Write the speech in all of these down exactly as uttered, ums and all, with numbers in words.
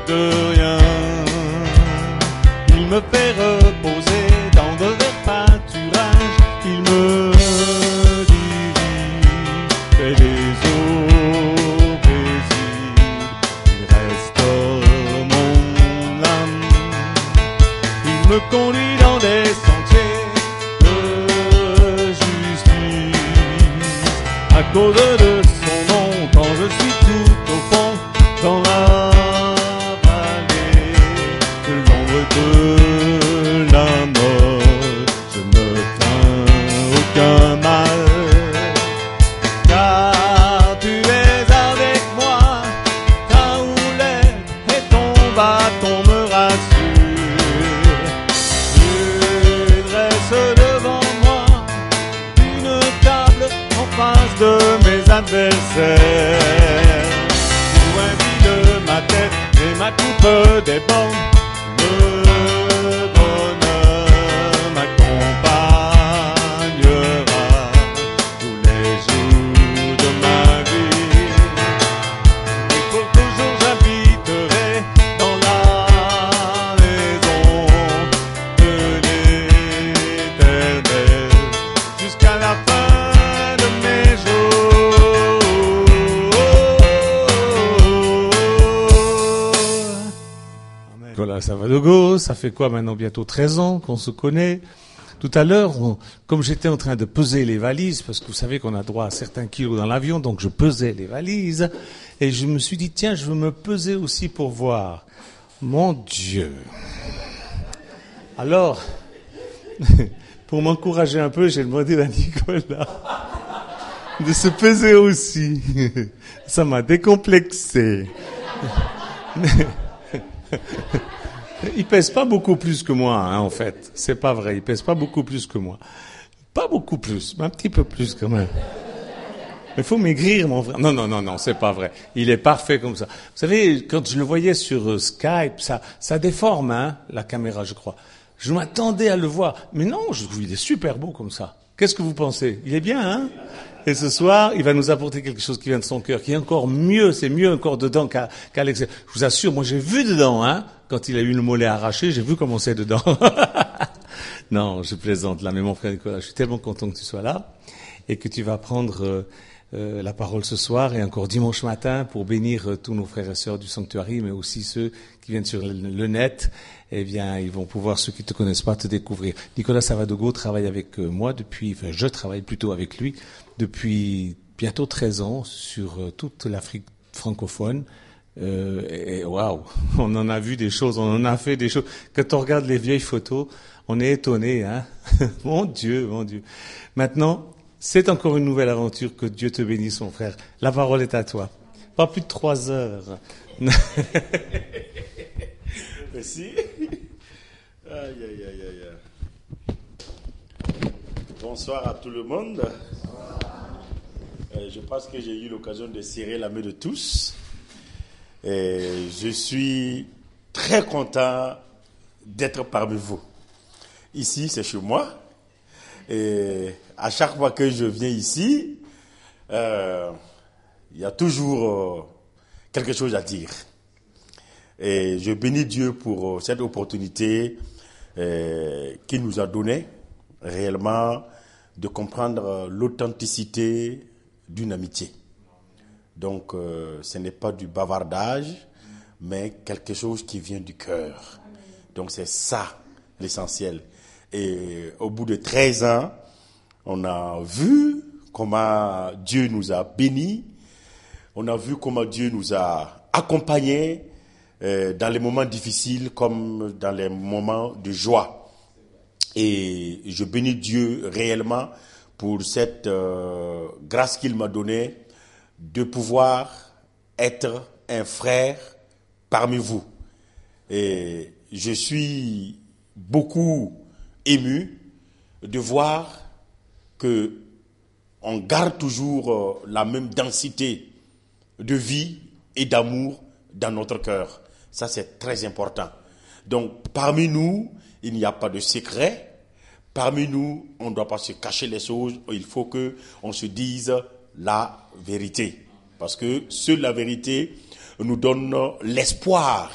de rien. Il me fait reposer dans de verts pâturages. Il me dirige près des eaux paisibles. Il restaure mon âme. Il me conduit dans des sentiers de justice. À cause de son nom, quand je suis tout au fond, dans la vallée de l'ombre de la mort, je ne crains aucun mal, car tu es avec moi, ta houlette et ton bâton me rassurent. Tu dresses devant moi une table en face de mes adversaires. Ma tête et ma coupe déborde, le bonheur m'accompagnera tous les jours de ma vie. Et pour toujours j'habiterai dans la maison de l'Éternel jusqu'à la fin de mes jours. Voilà, ça va de go, ça fait quoi maintenant, bientôt treize ans qu'on se connaît. Tout à l'heure, on, comme j'étais en train de peser les valises, parce que vous savez qu'on a droit à certains kilos dans l'avion, donc je pesais les valises, et je me suis dit, tiens, je veux me peser aussi pour voir. Mon Dieu. Alors, pour m'encourager un peu, j'ai demandé à Nicolas de se peser aussi. Ça m'a décomplexé. Il pèse pas beaucoup plus que moi, hein, en fait. C'est pas vrai. Il pèse pas beaucoup plus que moi. Pas beaucoup plus, mais un petit peu plus quand même. Il faut maigrir, mon frère. Non, non, non, non, c'est pas vrai. Il est parfait comme ça. Vous savez, quand je le voyais sur euh, Skype, ça, ça déforme, hein, la caméra, je crois. Je m'attendais à le voir. Mais non, je trouve qu'il est super beau comme ça. Qu'est-ce que vous pensez? Il est bien, hein? Et ce soir, il va nous apporter quelque chose qui vient de son cœur, qui est encore mieux, c'est mieux encore dedans qu'à, qu'à l'extérieur. Je vous assure, moi j'ai vu dedans, hein, quand il a eu le mollet arraché, j'ai vu comment c'est dedans. Non, je plaisante là, mais mon frère Nicolas, je suis tellement content que tu sois là et que tu vas prendre euh, euh, la parole ce soir et encore dimanche matin pour bénir euh, tous nos frères et sœurs du sanctuaire, mais aussi ceux qui viennent sur le, le net. Eh bien, ils vont pouvoir, ceux qui te connaissent pas, te découvrir. Nicolas Savadogo travaille avec euh, moi depuis, enfin, je travaille plutôt avec lui depuis bientôt treize ans sur euh, toute l'Afrique francophone. Euh, et waouh, on en a vu des choses, on en a fait des choses. Quand on regarde les vieilles photos, on est étonné, hein. Mon Dieu, mon Dieu. Maintenant, c'est encore une nouvelle aventure. Que Dieu te bénisse, mon frère. La parole est à toi. Pas plus de trois heures. Merci. Aïe, aïe, aïe, aïe. Bonsoir à tout le monde. Euh, je pense que j'ai eu l'occasion de serrer la main de tous. Et je suis très content d'être parmi vous. Ici, c'est chez moi. Et à chaque fois que je viens ici, euh, il y a toujours euh, quelque chose à dire. Et je bénis Dieu pour cette opportunité euh, qu'il nous a donnée, réellement, de comprendre l'authenticité d'une amitié. Donc, euh, ce n'est pas du bavardage, mais quelque chose qui vient du cœur. Donc, c'est ça l'essentiel. Et au bout de treize ans, on a vu comment Dieu nous a bénis, on a vu comment Dieu nous a accompagnés euh, dans les moments difficiles comme dans les moments de joie. Et je bénis Dieu réellement pour cette euh, grâce qu'il m'a donnée de pouvoir être un frère parmi vous. Et je suis beaucoup ému de voir que on garde toujours la même densité de vie et d'amour dans notre cœur. Ça, c'est très important. Donc, parmi nous, il n'y a pas de secret. Parmi nous, on ne doit pas se cacher les choses. Il faut que on se dise la vérité. Parce que seule la vérité nous donne l'espoir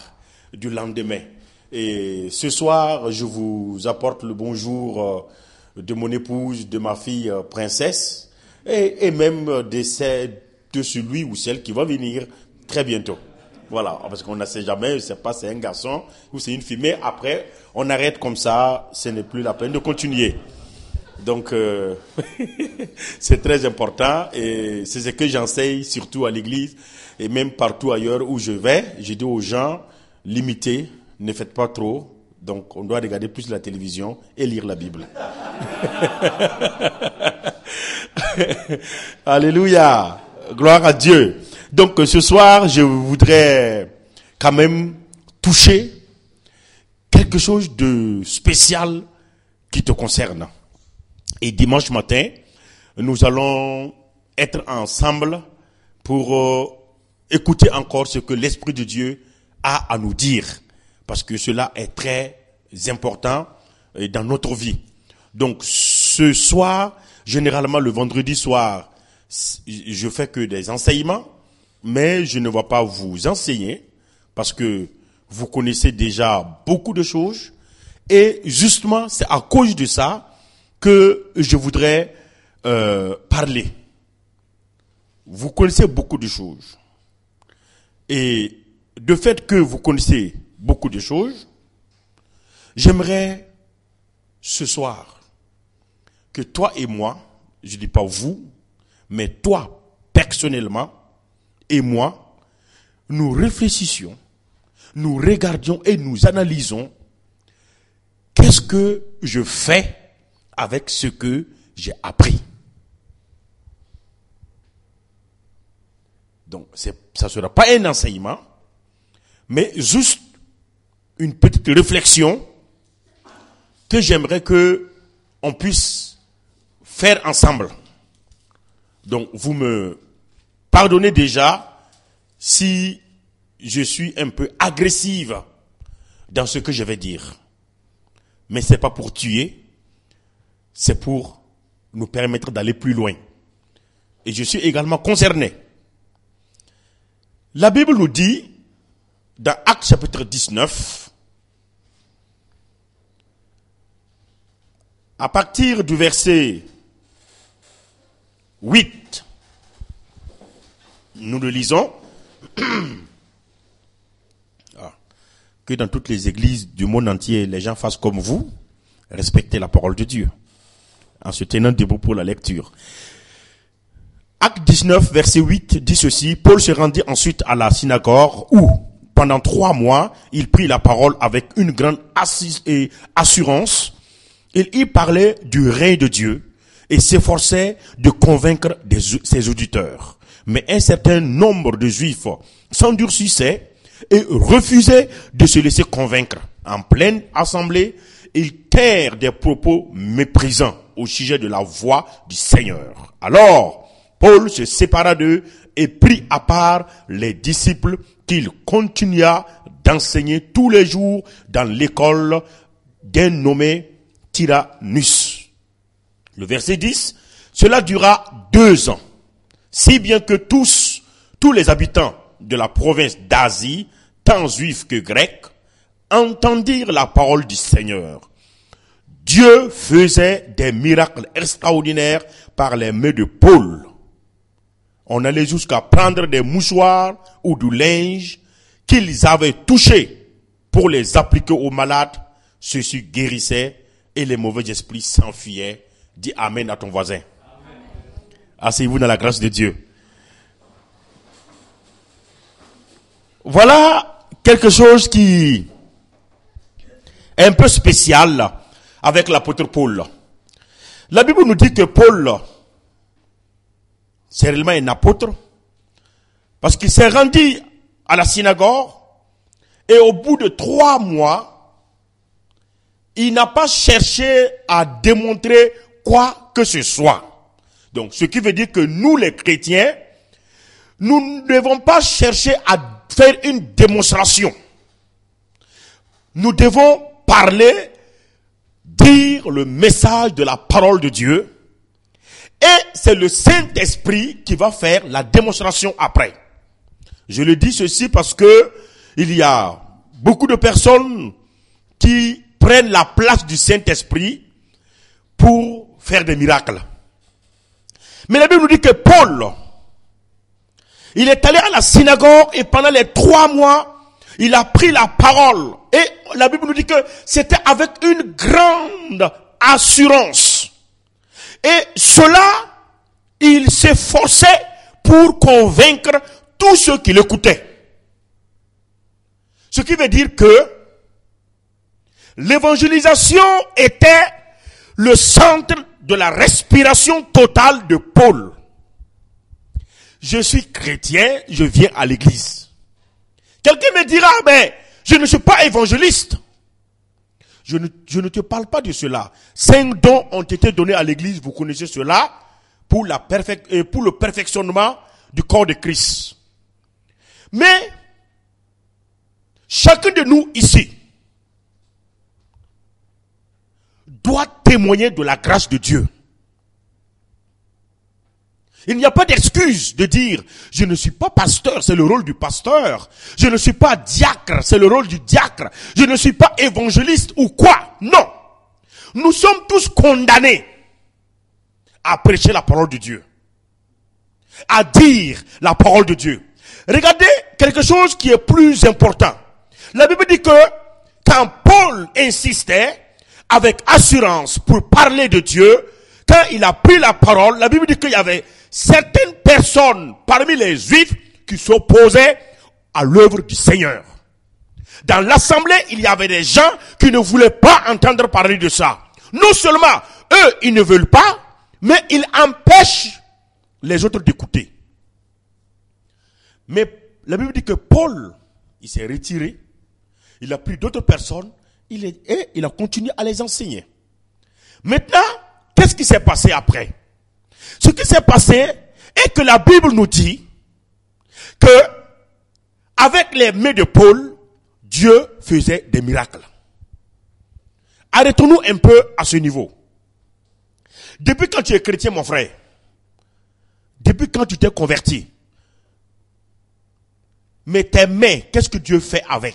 du lendemain. Et ce soir, je vous apporte le bonjour de mon épouse, de ma fille princesse, et, et même de, de celui ou celle qui va venir très bientôt. Voilà, parce qu'on ne sait jamais, c'est pas c'est un garçon ou c'est une fille, mais après, on arrête comme ça, ce n'est plus la peine de continuer. Donc, euh, c'est très important et c'est ce que j'enseigne surtout à l'église et même partout ailleurs où je vais. Je dis aux gens, limitez, ne faites pas trop. Donc, on doit regarder plus la télévision et lire la Bible. Alléluia, gloire à Dieu. Donc, ce soir, je voudrais quand même toucher quelque chose de spécial qui te concerne. Et dimanche matin, nous allons être ensemble pour euh, écouter encore ce que l'Esprit de Dieu a à nous dire. Parce que cela est très important dans notre vie. Donc ce soir, généralement le vendredi soir, je fais que des enseignements, mais je ne vais pas vous enseigner parce que vous connaissez déjà beaucoup de choses. Et justement, c'est à cause de ça que je voudrais euh, parler. Vous connaissez beaucoup de choses. Et de fait que vous connaissez beaucoup de choses, j'aimerais ce soir que toi et moi, je ne dis pas vous, mais toi personnellement et moi, nous réfléchissions, nous regardions et nous analysons qu'est-ce que je fais avec ce que j'ai appris. Donc, c'est, ça ne sera pas un enseignement, mais juste une petite réflexion que j'aimerais que on puisse faire ensemble. Donc, vous me pardonnez déjà si je suis un peu agressive dans ce que je vais dire. Mais c'est pas pour tuer, c'est pour nous permettre d'aller plus loin. Et je suis également concerné. La Bible nous dit, dans Actes chapitre dix-neuf, à partir du verset huit, nous le lisons, ah, que dans toutes les églises du monde entier, les gens fassent comme vous, respectez la parole de Dieu, en se tenant debout pour la lecture. Acte dix-neuf, verset huit, dit ceci: Paul se rendit ensuite à la synagogue où, pendant trois mois, il prit la parole avec une grande assise et assurance. Il y parlait du règne de Dieu et s'efforçait de convaincre des, ses auditeurs. Mais un certain nombre de Juifs s'endurcissaient et refusaient de se laisser convaincre. En pleine assemblée, ils tinrent des propos méprisants au sujet de la voix du Seigneur. Alors, Paul se sépara d'eux et prit à part les disciples qu'il continua d'enseigner tous les jours dans l'école d'un nommé Tyrannus. Le verset dix, cela dura deux ans, si bien que tous, tous les habitants de la province d'Asie, tant juifs que grecs, entendirent la parole du Seigneur. Dieu faisait des miracles extraordinaires par les mains de Paul. On allait jusqu'à prendre des mouchoirs ou du linge qu'ils avaient touchés pour les appliquer aux malades. Ceux-ci guérissaient et les mauvais esprits s'enfuyaient. Dis Amen à ton voisin. Amen. Asseyez-vous dans la grâce de Dieu. Voilà quelque chose qui est un peu spécial avec l'apôtre Paul. La Bible nous dit que Paul, c'est réellement un apôtre, parce qu'il s'est rendu à la synagogue, et au bout de trois mois, il n'a pas cherché à démontrer quoi que ce soit. Donc, ce qui veut dire que nous, les chrétiens, nous ne devons pas chercher à faire une démonstration. Nous devons parler, dire le message de la parole de Dieu, et c'est le Saint-Esprit qui va faire la démonstration après. Je le dis ceci parce que il y a beaucoup de personnes qui prennent la place du Saint-Esprit pour faire des miracles. Mais la Bible nous dit que Paul, il est allé à la synagogue et pendant les trois mois, il a pris la parole. Et la Bible nous dit que c'était avec une grande assurance. Et cela, il s'efforçait pour convaincre tous ceux qui l'écoutaient. Ce qui veut dire que l'évangélisation était le centre de la respiration totale de Paul. Je suis chrétien, je viens à l'église. Quelqu'un me dira, mais je ne suis pas évangéliste. Je ne, je ne te parle pas de cela. Cinq dons ont été donnés à l'église, vous connaissez cela, pour, la perfec- pour le perfectionnement du corps de Christ. Mais, chacun de nous ici doit témoigner de la grâce de Dieu. Il n'y a pas d'excuse de dire, je ne suis pas pasteur, c'est le rôle du pasteur. Je ne suis pas diacre, c'est le rôle du diacre. Je ne suis pas évangéliste ou quoi. Non. Nous sommes tous condamnés à prêcher la parole de Dieu. À dire la parole de Dieu. Regardez quelque chose qui est plus important. La Bible dit que quand Paul insistait avec assurance pour parler de Dieu, quand il a pris la parole, la Bible dit qu'il y avait certaines personnes parmi les Juifs qui s'opposaient à l'œuvre du Seigneur. Dans l'assemblée, il y avait des gens qui ne voulaient pas entendre parler de ça. Non seulement eux, ils ne veulent pas, mais ils empêchent les autres d'écouter. Mais la Bible dit que Paul, il s'est retiré, il a pris d'autres personnes, il est, et il a continué à les enseigner. Maintenant, qu'est-ce qui s'est passé après? Ce qui s'est passé est que la Bible nous dit que avec les mains de Paul, Dieu faisait des miracles. Arrêtons-nous un peu à ce niveau. Depuis quand tu es chrétien, mon frère, depuis quand tu t'es converti, mais tes mains, qu'est-ce que Dieu fait avec?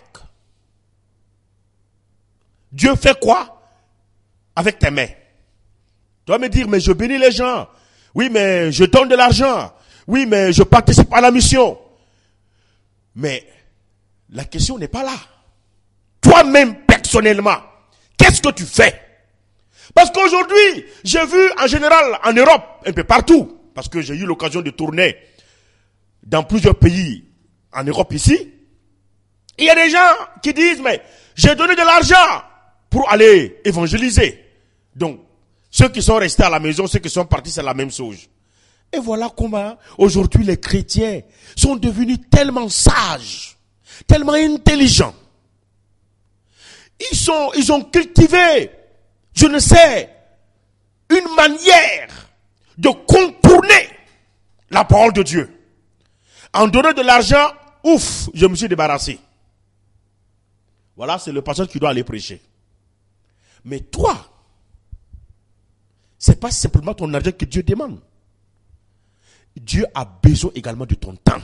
Dieu fait quoi avec tes mains? Tu vas me dire, mais je bénis les gens. Oui, mais je donne de l'argent. Oui, mais je participe à la mission. Mais la question n'est pas là. Toi-même, personnellement, qu'est-ce que tu fais? Parce qu'aujourd'hui, j'ai vu en général en Europe, un peu partout, parce que j'ai eu l'occasion de tourner dans plusieurs pays en Europe ici, il y a des gens qui disent, mais j'ai donné de l'argent pour aller évangéliser. Donc, ceux qui sont restés à la maison, ceux qui sont partis, c'est la même chose. Et voilà comment, aujourd'hui, les chrétiens sont devenus tellement sages, tellement intelligents. Ils sont, ils ont cultivé, je ne sais, une manière de contourner la parole de Dieu. En donnant de l'argent, ouf, je me suis débarrassé. Voilà, c'est le pasteur qui doit aller prêcher. Mais toi, c'est pas simplement ton argent que Dieu demande. Dieu a besoin également de ton temps.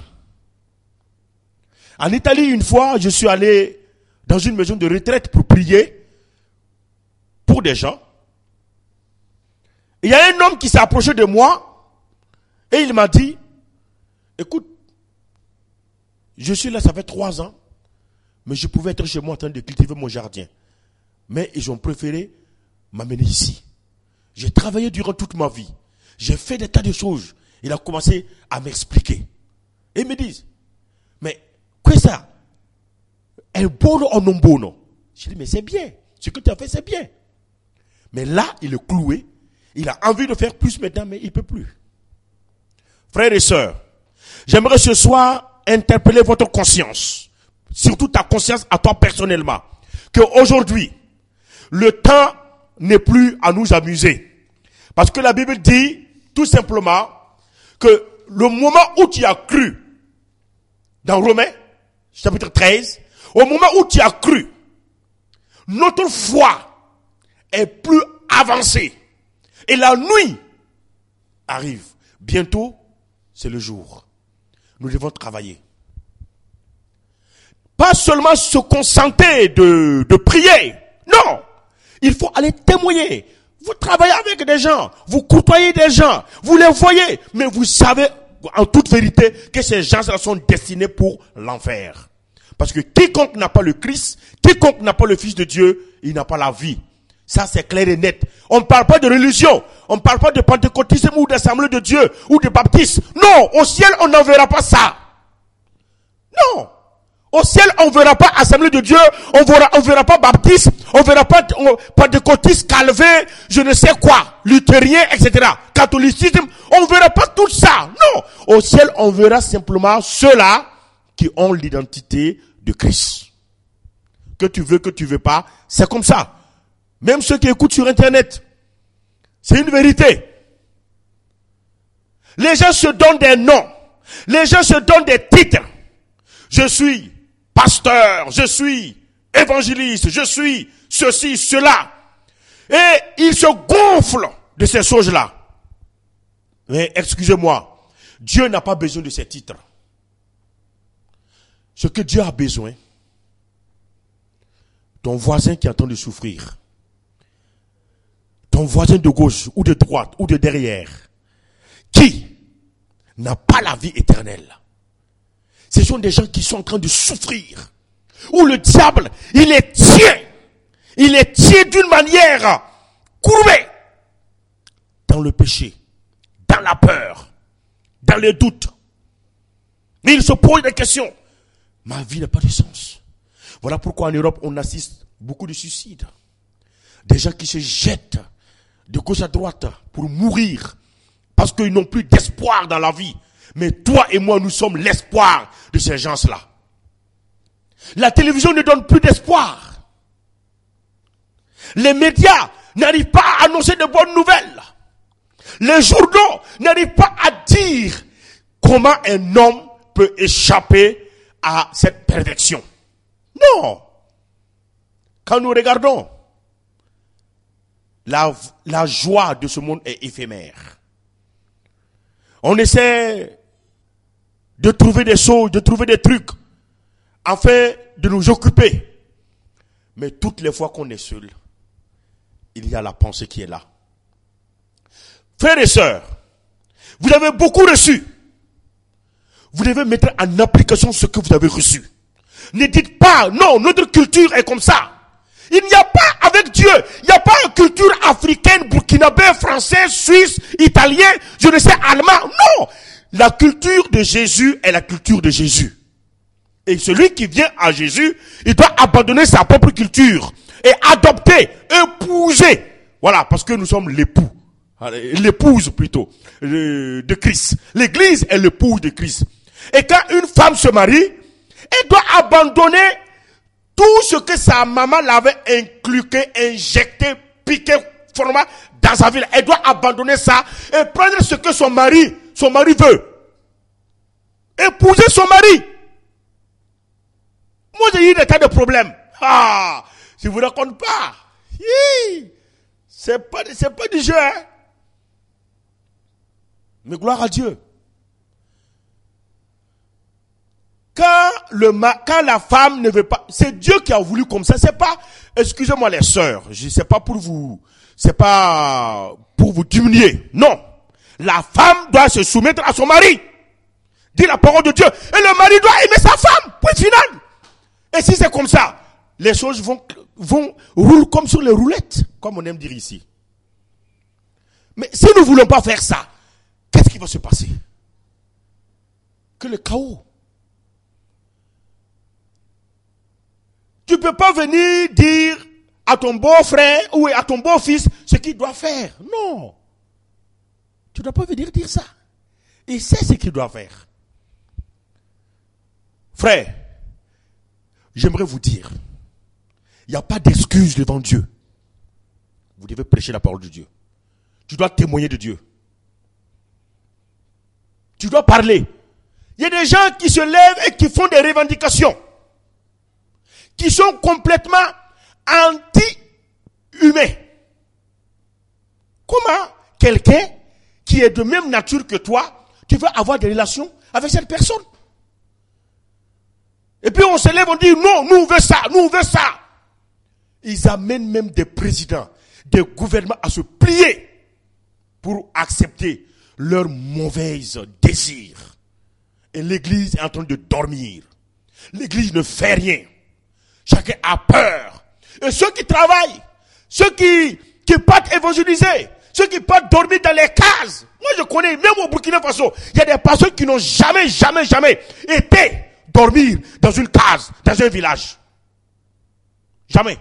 En Italie, une fois, je suis allé dans une maison de retraite pour prier pour des gens. Il y a un homme qui s'est approché de moi et il m'a dit, écoute, je suis là, ça fait trois ans, mais je pouvais être chez moi en train de cultiver mon jardin. Mais ils ont préféré m'amener ici. J'ai travaillé durant toute ma vie. J'ai fait des tas de choses. Il a commencé à m'expliquer. Et ils me disent, mais, qu'est-ce que ça? Un bono ou non bono? Je dis, mais c'est bien. Ce que tu as fait, c'est bien. Mais là, il est cloué. Il a envie de faire plus maintenant, mais il ne peut plus. Frères et sœurs, j'aimerais ce soir interpeller votre conscience. Surtout ta conscience à toi personnellement. Qu'aujourd'hui, le temps n'est plus à nous amuser. Parce que la Bible dit, tout simplement, que le moment où tu as cru, dans Romains, chapitre treize, au moment où tu as cru, notre foi est plus avancée. Et la nuit arrive. Bientôt, c'est le jour. Nous devons travailler. pas seulement se contenter de, de prier. Non. Il faut aller témoigner. Vous travaillez avec des gens, vous côtoyez des gens, vous les voyez, mais vous savez en toute vérité que ces gens-là sont destinés pour l'enfer. Parce que quiconque n'a pas le Christ, quiconque n'a pas le Fils de Dieu, il n'a pas la vie. Ça, c'est clair et net. On ne parle pas de religion. On ne parle pas de pentecôtisme ou d'assemblée de Dieu ou de baptisme. Non, au ciel, on n'en verra pas ça. Non. Au ciel, on ne verra pas assemblée de Dieu, on verra, on verra pas baptisme, on verra pas pentecôtisme, calvin, je ne sais quoi, luthérien, et cetera. Catholicisme, on ne verra pas tout ça. Non. Au ciel, on verra simplement ceux-là qui ont l'identité de Christ. Que tu veux, que tu veux pas, c'est comme ça. Même ceux qui écoutent sur Internet, c'est une vérité. Les gens se donnent des noms, les gens se donnent des titres. Je suis pasteur, je suis évangéliste, je suis ceci, cela. Et ils se gonflent de ces choses-là. Mais excusez-moi, Dieu n'a pas besoin de ces titres. Ce que Dieu a besoin, ton voisin qui est en train de souffrir, ton voisin de gauche ou de droite ou de derrière, qui n'a pas la vie éternelle. Ce sont des gens qui sont en train de souffrir. Où le diable, il les tient. Il les tient d'une manière courbée. Dans le péché. Dans la peur. Dans les doutes. Et il se pose des questions. Ma vie n'a pas de sens. Voilà pourquoi en Europe, on assiste beaucoup de suicides. Des gens qui se jettent de gauche à droite pour mourir. Parce qu'ils n'ont plus d'espoir dans la vie. Mais toi et moi, nous sommes l'espoir de ces gens-là. La télévision ne donne plus d'espoir. Les médias n'arrivent pas à annoncer de bonnes nouvelles. Les journaux n'arrivent pas à dire comment un homme peut échapper à cette perversion. Non. Quand nous regardons, la, la joie de ce monde est éphémère. On essaie de trouver des choses, de trouver des trucs, afin de nous occuper. Mais toutes les fois qu'on est seul, il y a la pensée qui est là. Frères et sœurs, vous avez beaucoup reçu. Vous devez mettre en application ce que vous avez reçu. Ne dites pas, non, notre culture est comme ça. Il n'y a pas avec Dieu, il n'y a pas une culture africaine, burkinabé, français, suisse, italien, je ne sais, allemand. Non! La culture de Jésus est la culture de Jésus. Et celui qui vient à Jésus, il doit abandonner sa propre culture et adopter, épouser. Voilà, parce que nous sommes l'époux. L'épouse plutôt, de Christ. L'église est l'épouse de Christ. Et quand une femme se marie, elle doit abandonner tout ce que sa maman l'avait inculqué, injecté, piqué, format dans sa vie. Elle doit abandonner ça et prendre ce que son mari, son mari veut. Épouser son mari. Moi, j'ai eu des tas de problèmes. Ah, je vous raconte pas. Hi, c'est pas, c'est pas du jeu, hein. Mais gloire à Dieu. Quand le quand la femme ne veut pas, c'est Dieu qui a voulu comme ça. C'est pas, excusez-moi les sœurs, je sais pas pour vous, c'est pas pour vous diminuer. Non, la femme doit se soumettre à son mari. Dit la parole de Dieu. Et le mari doit aimer sa femme. Point final. Et si c'est comme ça, les choses vont vont rouler comme sur les roulettes, comme on aime dire ici. Mais si nous voulons pas faire ça, qu'est-ce qui va se passer? Que le chaos. Tu peux pas venir dire à ton beau-frère ou à ton beau-fils ce qu'il doit faire. Non. Tu ne dois pas venir dire ça. Il sait ce qu'il doit faire. Frère, j'aimerais vous dire, il n'y a pas d'excuse devant Dieu. Vous devez prêcher la parole de Dieu. Tu dois témoigner de Dieu. Tu dois parler. Il y a des gens qui se lèvent et qui font des revendications, qui sont complètement anti-humains. Comment quelqu'un qui est de même nature que toi, tu veux avoir des relations avec cette personne? Et puis on se lève, on dit non, nous on veut ça, nous on veut ça. Ils amènent même des présidents, des gouvernements à se plier pour accepter leurs mauvais désirs. Et l'église est en train de dormir. L'église ne fait rien. Chacun a peur. Et ceux qui travaillent, ceux qui, qui partent évangéliser, ceux qui partent dormir dans les cases. Moi je connais, même au Burkina Faso, il y a des personnes qui n'ont jamais, jamais, jamais été dormir dans une case, dans un village. Jamais.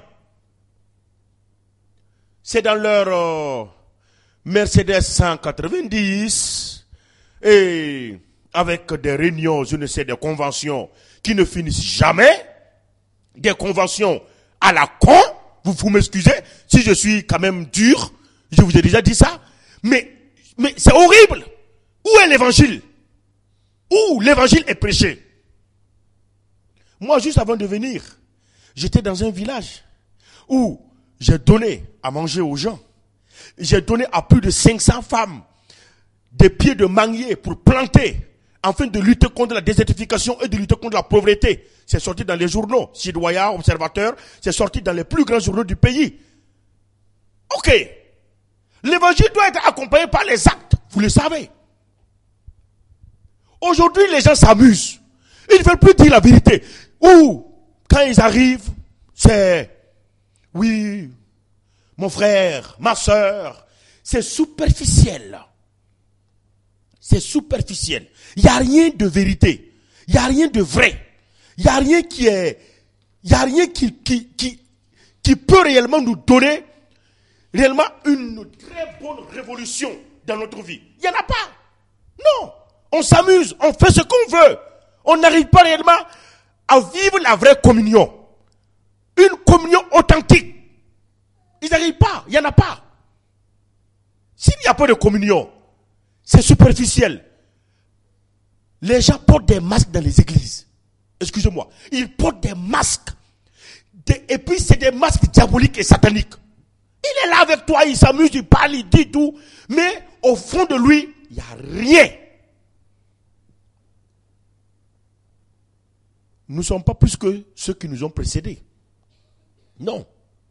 C'est dans leur euh, Mercedes cent quatre-vingt-dix et avec des réunions, je ne sais, des conventions qui ne finissent jamais, des conventions à la con, vous, vous m'excusez si je suis quand même dur, je vous ai déjà dit ça, mais, mais c'est horrible. Où est l'évangile? Où l'évangile est prêché? Moi, juste avant de venir, j'étais dans un village où j'ai donné à manger aux gens. J'ai donné à plus de cinq cents femmes des pieds de manguier pour planter, afin de lutter contre la désertification et de lutter contre la pauvreté. C'est sorti dans les journaux, Citoyen, Observateur, c'est sorti dans les plus grands journaux du pays. Ok. L'évangile doit être accompagné par les actes, vous le savez. Aujourd'hui, les gens s'amusent. Ils ne veulent plus dire la vérité. Ou, quand ils arrivent, c'est, oui, mon frère, ma soeur, c'est superficiel. C'est superficiel. Il n'y a rien de vérité. Il n'y a rien de vrai. Il n'y a rien qui est, il n'y a rien qui, qui, qui, qui peut réellement nous donner réellement une très bonne révolution dans notre vie. Il n'y en a pas. Non. On s'amuse, on fait ce qu'on veut. On n'arrive pas réellement à vivre la vraie communion. Une communion authentique. Ils n'arrivent pas, il n'y en a pas. S'il n'y a pas de communion, c'est superficiel. Les gens portent des masques dans les églises. Excusez-moi. Ils portent des masques. Des, et puis c'est des masques diaboliques et sataniques. Il est là avec toi, il s'amuse, il parle, il dit tout. Mais au fond de lui, il n'y a rien. Nous ne sommes pas plus que ceux qui nous ont précédés. Non.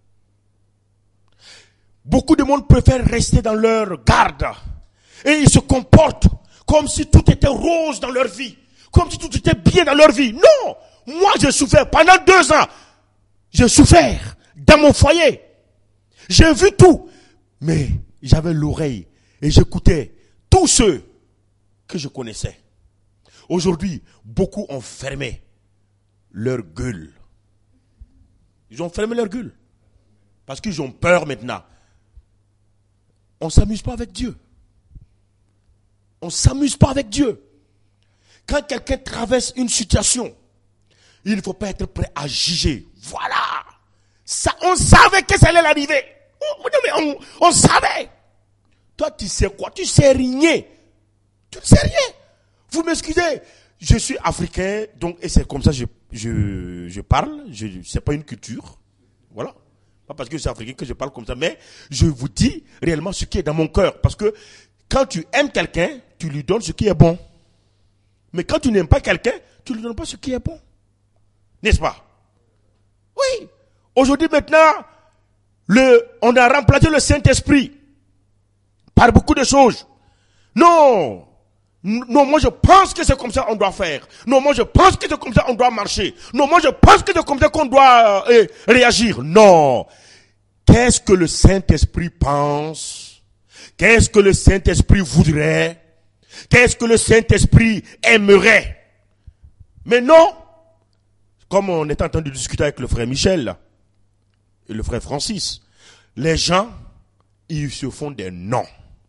Beaucoup de monde préfèrent rester dans leur garde. Et ils se comportent comme si tout était rose dans leur vie. Comme si tout était bien dans leur vie. Non! Moi, j'ai souffert pendant deux ans. J'ai souffert dans mon foyer. J'ai vu tout. Mais j'avais l'oreille et j'écoutais tous ceux que je connaissais. Aujourd'hui, beaucoup ont fermé leur gueule. Ils ont fermé leur gueule. Parce qu'ils ont peur maintenant. On ne s'amuse pas avec Dieu. On ne s'amuse pas avec Dieu. Quand quelqu'un traverse une situation, il ne faut pas être prêt à juger. Voilà. Ça, on savait que ça allait arriver. On, on, on savait. Toi, tu sais quoi? Tu sais rien. Tu ne sais rien. Vous m'excusez. Je suis africain, donc, et c'est comme ça que je, je, je parle. Ce n'est pas une culture. Voilà. Pas parce que je suis africain que je parle comme ça, mais je vous dis réellement ce qui est dans mon cœur. Parce que quand tu aimes quelqu'un, tu lui donnes ce qui est bon. Mais quand tu n'aimes pas quelqu'un, tu ne lui donnes pas ce qui est bon. N'est-ce pas? Oui. Aujourd'hui, maintenant, le, on a remplacé le Saint-Esprit par beaucoup de choses. Non. Non, moi je pense que c'est comme ça qu'on doit faire. Non, moi je pense que c'est comme ça qu'on doit marcher. Non, moi je pense que c'est comme ça qu'on doit euh, réagir. Non. Qu'est-ce que le Saint-Esprit pense? Qu'est-ce que le Saint-Esprit voudrait? Qu'est-ce que le Saint-Esprit aimerait? Mais non. Comme on est en train de discuter avec le frère Michel là, et le frère Francis, les gens, ils se font des noms.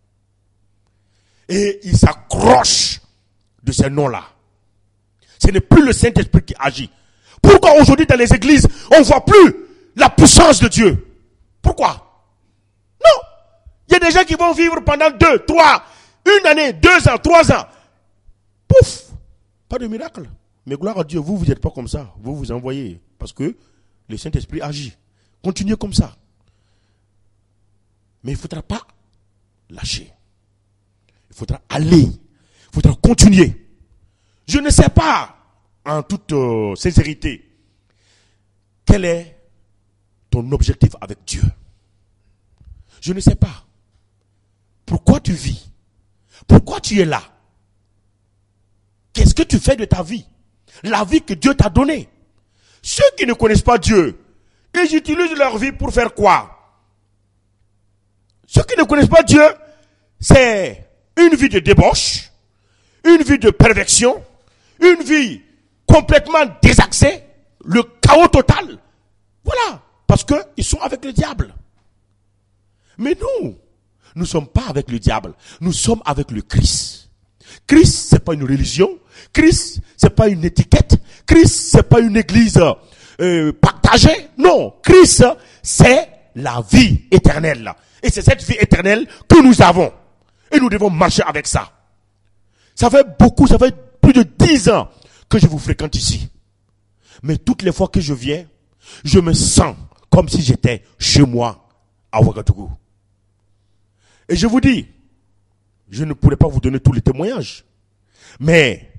Et ils s'accrochent de ces noms-là. Ce n'est plus le Saint-Esprit qui agit. Pourquoi aujourd'hui dans les églises, on ne voit plus la puissance de Dieu? Pourquoi? Non. Il y a des gens qui vont vivre pendant deux, trois, une année, deux ans, trois ans. Pouf! Pas de miracle. Mais gloire à Dieu, vous, vous n'êtes pas comme ça. Vous vous envoyez. Parce que le Saint-Esprit agit. Continuez comme ça. Mais il ne faudra pas lâcher. Il faudra aller. Il faudra continuer. Je ne sais pas en toute euh, sincérité, quel est ton objectif avec Dieu? Je ne sais pas. Pourquoi tu vis? Pourquoi tu es là? Qu'est-ce que tu fais de ta vie? La vie que Dieu t'a donnée. Ceux qui ne connaissent pas Dieu, ils utilisent leur vie pour faire quoi? Ceux qui ne connaissent pas Dieu, c'est une vie de débauche, une vie de perversion, une vie complètement désaxée, le chaos total. Voilà, parce qu'ils sont avec le diable. Mais nous, nous ne sommes pas avec le diable, nous sommes avec le Christ. Christ, c'est pas une religion, Christ, c'est pas une étiquette, Christ, c'est pas une église euh, partagée. Non, Christ, c'est la vie éternelle. Et c'est cette vie éternelle que nous avons. Et nous devons marcher avec ça. Ça fait beaucoup, ça fait plus de dix ans que je vous fréquente ici. Mais toutes les fois que je viens, je me sens comme si j'étais chez moi à Ouagadougou. Et je vous dis, je ne pourrais pas vous donner tous les témoignages. Mais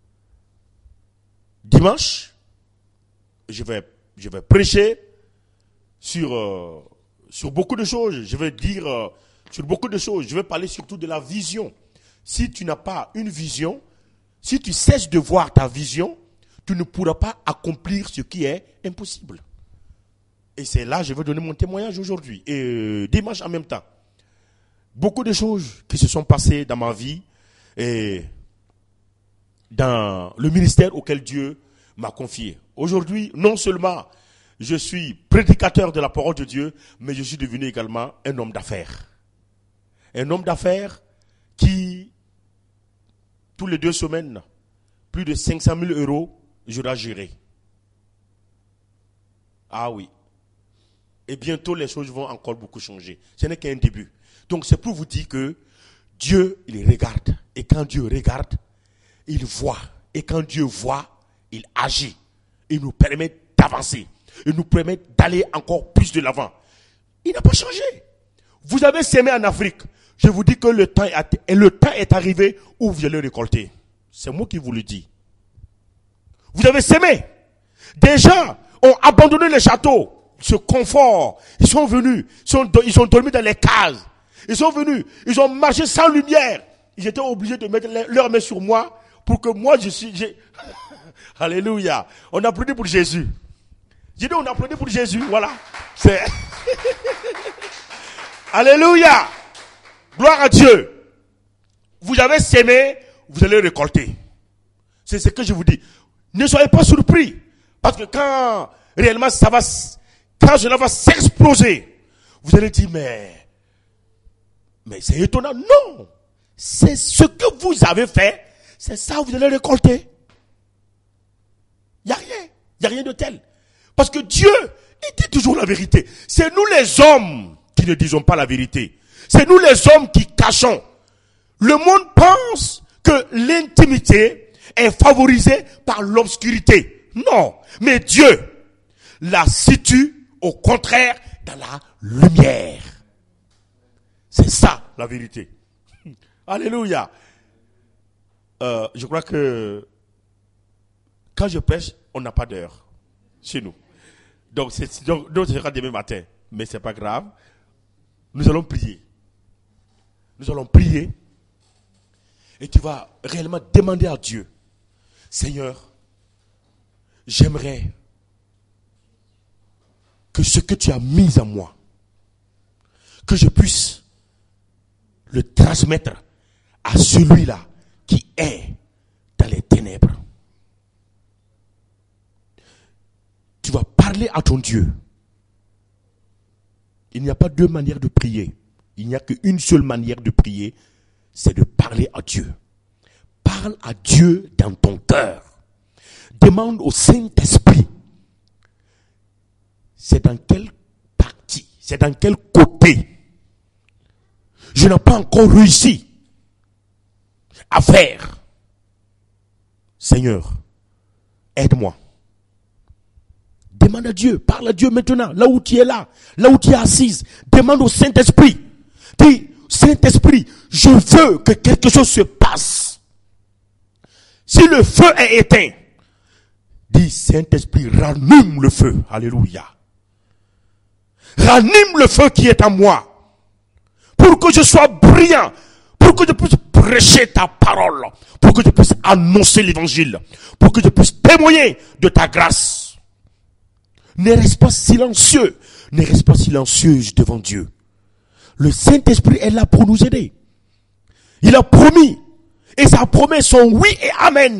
dimanche, je vais, je vais prêcher sur, euh, sur beaucoup de choses. Je vais dire euh, sur beaucoup de choses. Je vais parler surtout de la vision. Si tu n'as pas une vision, si tu cesses de voir ta vision, tu ne pourras pas accomplir ce qui est impossible. Et c'est là que je vais donner mon témoignage aujourd'hui. Et euh, dimanche en même temps. Beaucoup de choses qui se sont passées dans ma vie et dans le ministère auquel Dieu m'a confié. Aujourd'hui, non seulement je suis prédicateur de la parole de Dieu, mais je suis devenu également un homme d'affaires. Un homme d'affaires qui, tous les deux semaines, plus de cinq cent mille euros, je dois gérer. Ah oui. Et bientôt, les choses vont encore beaucoup changer. Ce n'est qu'un début. Donc, c'est pour vous dire que Dieu, il regarde. Et quand Dieu regarde, il voit. Et quand Dieu voit, il agit. Il nous permet d'avancer. Il nous permet d'aller encore plus de l'avant. Il n'a pas changé. Vous avez sémé en Afrique. Je vous dis que le temps est, et le temps est arrivé où vous allez récolter. C'est moi qui vous le dis. Vous avez sémé. Des gens ont abandonné les châteaux. Ce confort. Ils sont venus. Ils, sont, ils ont dormi dans les cases. Ils sont venus. Ils ont marché sans lumière. Ils étaient obligés de mettre leurs mains sur moi pour que moi je suis... j'ai... Alléluia. On applaudit pour Jésus. J'ai dit on applaudit pour Jésus. Voilà. C'est... Alléluia. Gloire à Dieu. Vous avez sémé, vous allez récolter. C'est ce que je vous dis. Ne soyez pas surpris. Parce que quand réellement ça va, quand cela va s'exploser, vous allez dire, mais, mais c'est étonnant. Non. C'est ce que vous avez fait. C'est ça que vous allez récolter. Il n'y a rien. Il n'y a rien de tel. Parce que Dieu, il dit toujours la vérité. C'est nous les hommes qui ne disons pas la vérité. C'est nous les hommes qui cachons. Le monde pense que l'intimité est favorisée par l'obscurité. Non. Mais Dieu la situe au contraire dans la lumière. C'est ça la vérité. Alléluia. Euh, je crois que quand je prêche, on n'a pas d'heure chez nous. Donc, c'est, donc, donc ce sera demain matin. Mais ce n'est pas grave. Nous allons prier. Nous allons prier. Et tu vas réellement demander à Dieu, Seigneur, j'aimerais que ce que tu as mis en moi, que je puisse le transmettre à celui-là qui est dans les ténèbres. Tu vas parler à ton Dieu. Il n'y a pas deux manières de prier. Il n'y a qu'une seule manière de prier, c'est de parler à Dieu. Parle à Dieu dans ton cœur. Demande au Saint-Esprit, c'est dans quelle partie, c'est dans quel côté je n'ai pas encore réussi à faire. Seigneur, aide-moi. Demande à Dieu, parle à Dieu maintenant, là où tu es là, là où tu es assise. Demande au Saint-Esprit. Dis, Saint-Esprit, je veux que quelque chose se passe. Si le feu est éteint, Dis, Saint-Esprit, ranime le feu. Alléluia. Ranime le feu qui est en moi. Pour que je sois brillant. Pour que je puisse prêcher ta parole. Pour que je puisse annoncer l'évangile. Pour que je puisse témoigner de ta grâce. Ne reste pas silencieux. Ne reste pas silencieuse devant Dieu. Le Saint-Esprit est là pour nous aider. Il a promis. Et sa promesse sont oui et amen.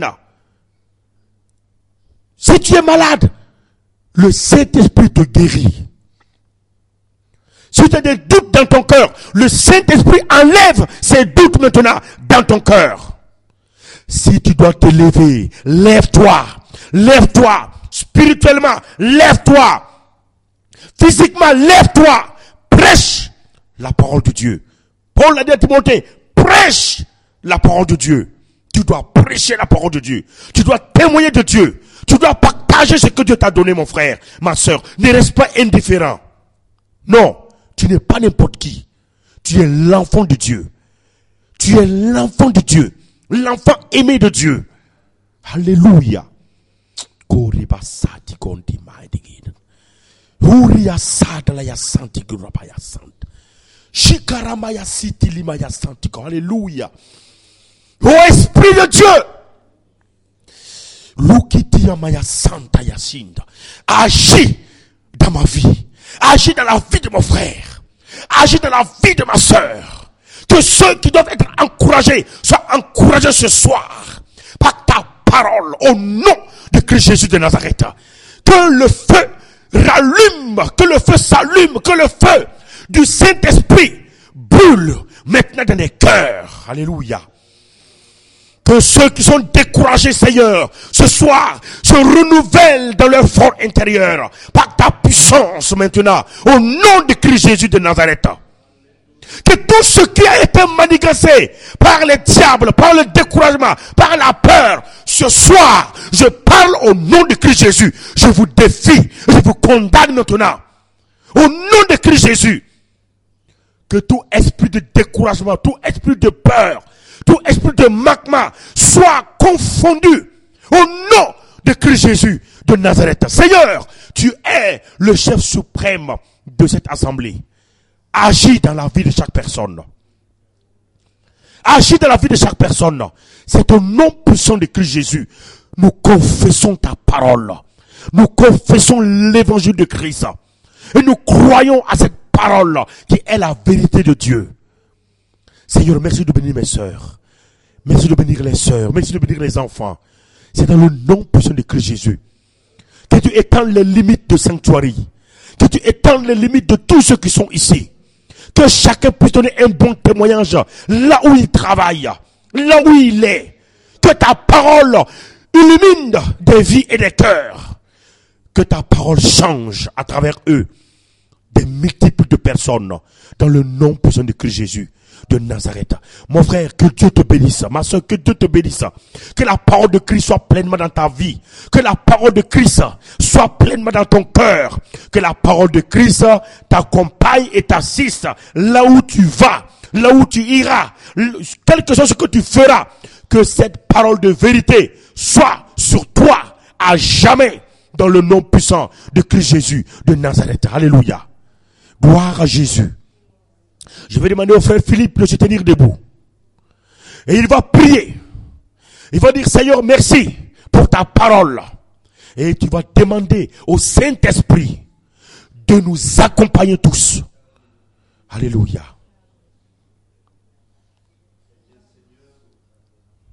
Si tu es malade, le Saint-Esprit te guérit. Si tu as des doutes dans ton cœur, le Saint-Esprit enlève ces doutes maintenant dans ton cœur. Si tu dois te lever, lève-toi. Lève-toi. Spirituellement, lève-toi. Physiquement, lève-toi. Prêche la parole de Dieu. Paul a dit à Timothée, prêche la parole de Dieu. Tu dois prêcher la parole de Dieu. Tu dois témoigner de Dieu. Tu dois partager ce que Dieu t'a donné, mon frère, ma soeur. Ne reste pas indifférent. Non, tu n'es pas n'importe qui. Tu es l'enfant de Dieu. Tu es l'enfant de Dieu. L'enfant aimé de Dieu. Alléluia. Alléluia. Ô Esprit de Dieu, agis dans ma vie, agis dans la vie de mon frère, agis dans la vie de ma soeur. Que ceux qui doivent être encouragés soient encouragés ce soir par ta parole au nom de Christ Jésus de Nazareth. Que le feu rallume, que le feu s'allume, que le feu du Saint-Esprit brûle maintenant dans les cœurs. Alléluia. Que ceux qui sont découragés, Seigneur, ce soir, se renouvellent dans leur fort intérieur, par ta puissance maintenant, au nom de Christ Jésus de Nazareth. Que tout ce qui a été manigancé par les diables, par le découragement, par la peur, ce soir, je parle au nom de Christ Jésus. Je vous défie, je vous condamne maintenant. Au nom de Christ Jésus. Que tout esprit de découragement, tout esprit de peur, tout esprit de manquement soit confondu au nom de Christ Jésus de Nazareth. Seigneur, tu es le chef suprême de cette assemblée. Agis dans la vie de chaque personne. Agis dans la vie de chaque personne. C'est au nom puissant de Christ Jésus. Nous confessons ta parole. Nous confessons l'évangile de Christ. Et nous croyons à cette parole qui est la vérité de Dieu. Seigneur, merci de bénir mes sœurs. Merci de bénir les sœurs. Merci de bénir les enfants. C'est dans le nom puissant de Christ Jésus. Que tu étendes les limites de sanctuaire. Que tu étendes les limites de tous ceux qui sont ici. Que chacun puisse donner un bon témoignage là où il travaille, là où il est. Que ta parole illumine des vies et des cœurs. Que ta parole change à travers eux des multiples de personnes dans le nom puissant de Christ Jésus de Nazareth. Mon frère, que Dieu te bénisse. Ma soeur, que Dieu te bénisse. Que la parole de Christ soit pleinement dans ta vie. Que la parole de Christ soit pleinement dans ton cœur. Que la parole de Christ t'accompagne et t'assiste là où tu vas, là où tu iras, quel que soit ce que tu feras. Que cette parole de vérité soit sur toi à jamais dans le nom puissant de Christ Jésus de Nazareth. Alléluia. Gloire à Jésus. Je vais demander au frère Philippe de se tenir debout. Et il va prier. Il va dire, Seigneur, merci pour ta parole. Et tu vas demander au Saint-Esprit de nous accompagner tous. Alléluia.